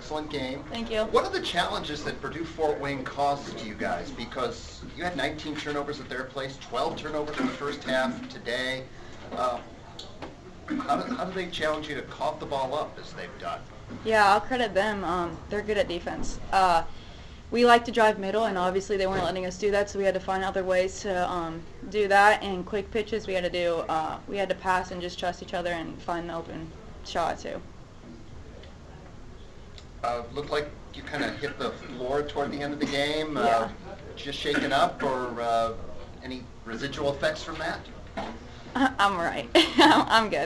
excellent game. Thank you. What are the challenges that Purdue-Fort Wayne caused to you guys? Because you had 19 turnovers at their place, 12 turnovers in the first half today. How do they challenge you to cough the ball up as they've done? Yeah, I'll credit them. They're good at defense. We like to drive middle, and obviously they weren't letting us do that, so we had to find other ways to do that. And quick pitches, we had to pass and just trust each other and find the open shot too. Looked like you kind of hit the floor toward the end of the game. Yeah. Just shaken up, or any residual effects from that? I'm right. I'm good.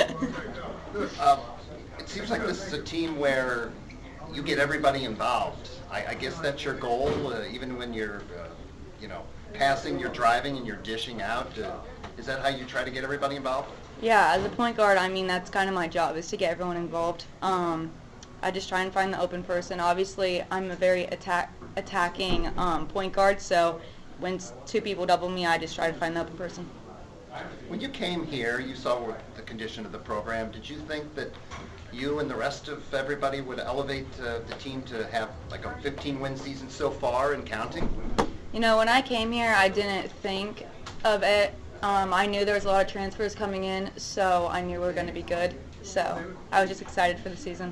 It seems like this is a team where you get everybody involved. I guess that's your goal, even when you're, passing, you're driving, and you're dishing out. Is that how you try to get everybody involved? Yeah, as a point guard, that's kind of my job, is to get everyone involved. I just try and find the open person. Obviously, I'm a very attacking point guard, so when two people double me, I just try to find the open person. When you came here, you saw the condition of the program. Did you think that you and the rest of everybody would elevate the team to have like a 15-win season so far and counting? When I came here, I didn't think of it. I knew there was a lot of transfers coming in, so I knew we were going to be good. So I was just excited for the season.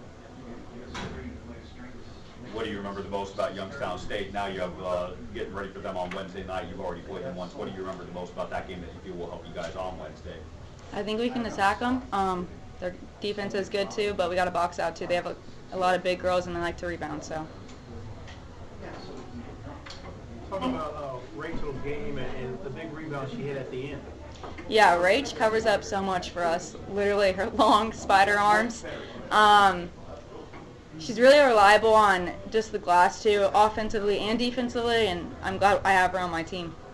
What do you remember the most about Youngstown State? Now you have getting ready for them on Wednesday night. You've already played them once. What do you remember the most about that game that you feel will help you guys on Wednesday? I think we can attack them. Their defense is good too, but we got to box out too. They have a lot of big girls and they like to rebound. So. Talk about Rachel's game and the big rebound she hit at the end. Yeah, Rach covers up so much for us. Literally, her long spider arms. She's really reliable on just the glass too, offensively and defensively, and I'm glad I have her on my team.